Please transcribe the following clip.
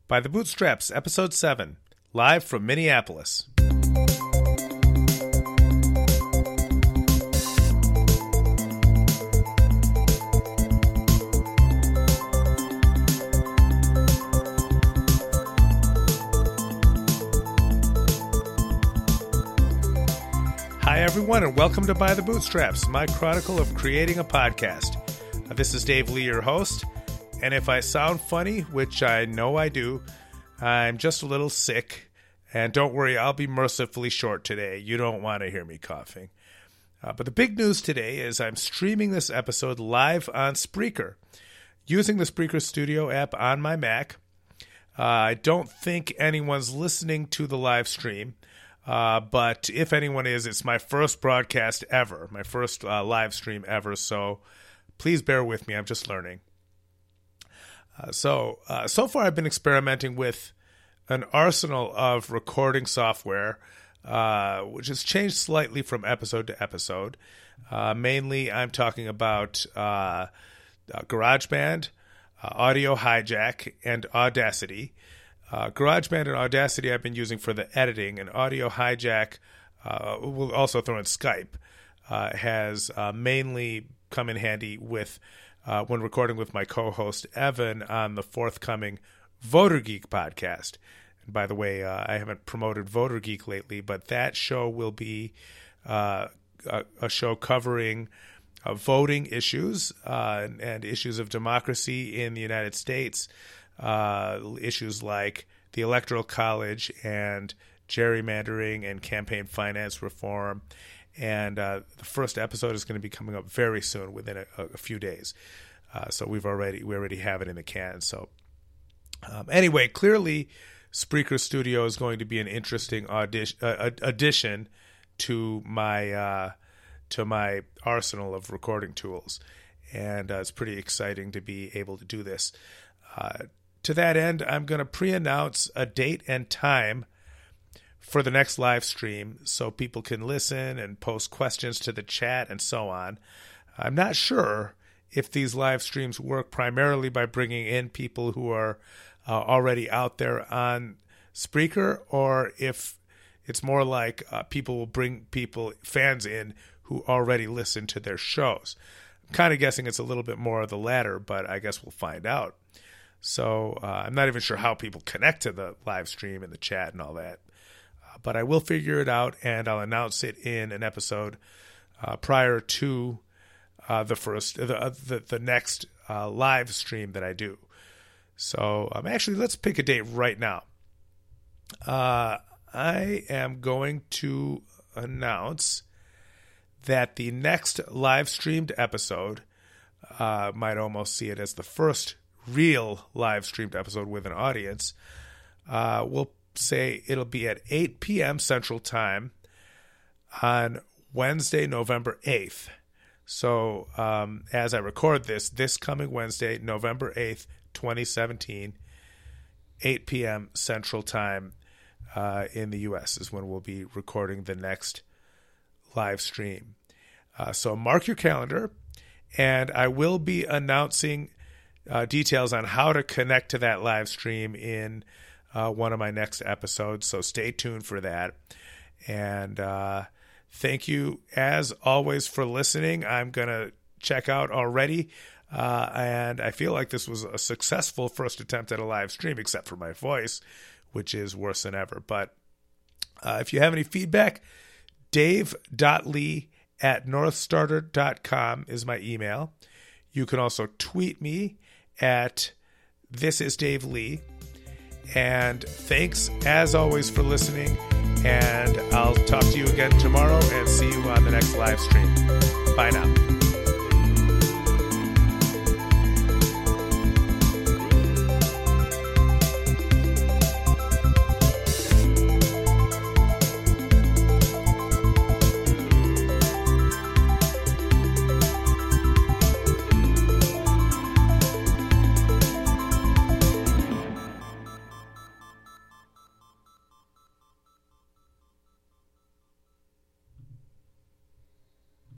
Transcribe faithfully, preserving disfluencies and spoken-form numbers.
By the Bootstraps, Episode seven, live from Minneapolis. Hi, everyone, and welcome to By the Bootstraps, my chronicle of creating a podcast. Uh, this is Dave Lee, your host. And if I sound funny, which I know I do, I'm just a little sick. And don't worry, I'll be mercifully short today. You don't want to hear me coughing. Uh, but the big news today is I'm streaming this episode live on Spreaker, using the Spreaker Studio app on my Mac. Uh, I don't think anyone's listening to the live stream. Uh, but if anyone is, it's my first broadcast ever, my first uh, live stream ever. So please bear with me. I'm just learning. Uh, so, uh, so far I've been experimenting with an arsenal of recording software, uh, which has changed slightly from episode to episode. Uh, mainly I'm talking about uh, uh, GarageBand, uh, Audio Hijack, and Audacity. Uh, GarageBand and Audacity I've been using for the editing, and Audio Hijack, uh, we'll also throw in Skype, uh, has uh, mainly come in handy with Uh, when recording with my co-host Evan on the forthcoming Voter Geek podcast. And by the way, uh, I haven't promoted Voter Geek lately, but that show will be uh, a, a show covering uh, voting issues uh, and, and issues of democracy in the United States, uh, issues like the Electoral College and gerrymandering and campaign finance reform. And uh, the first episode is going to be coming up very soon, within a, a few days. Uh, so we've already we already have it in the can. So um, anyway, clearly, Spreaker Studio is going to be an interesting audition, uh, addition to my uh, to my arsenal of recording tools, and uh, it's pretty exciting to be able to do this. Uh, to that end, I'm going to pre-announce a date and time for the next live stream so people can listen and post questions to the chat and so on. I'm not sure if these live streams work primarily by bringing in people who are uh, already out there on Spreaker, or if it's more like uh, people will bring people, fans in who already listen to their shows. I'm kind of guessing it's a little bit more of the latter, but I guess we'll find out. So uh, I'm not even sure how people connect to the live stream and the chat and all that. But I will figure it out, and I'll announce it in an episode uh, prior to uh, the first, the the, the next uh, live stream that I do. So um, actually, let's pick a date right now. Uh, I am going to announce that the next live streamed episode, uh, might almost see it as the first real live streamed episode with an audience, uh, will say it'll be at eight p.m. Central Time on Wednesday, November eighth. So um, as I record this, this coming Wednesday, November eighth, twenty seventeen, eight p.m. Central Time uh, in the U S is when we'll be recording the next live stream. Uh, so mark your calendar, and I will be announcing uh, details on how to connect to that live stream in Uh, one of my next episodes, so stay tuned for that. And uh, thank you, as always, for listening. I'm going to check out already, uh, and I feel like this was a successful first attempt at a live stream, except for my voice, which is worse than ever. But uh, if you have any feedback, dave dot lee at northstarter dot com is my email. You can also tweet me at This Is Dave Lee. And thanks, as always, for listening. And I'll talk to you again tomorrow and see you on the next live stream. Bye now.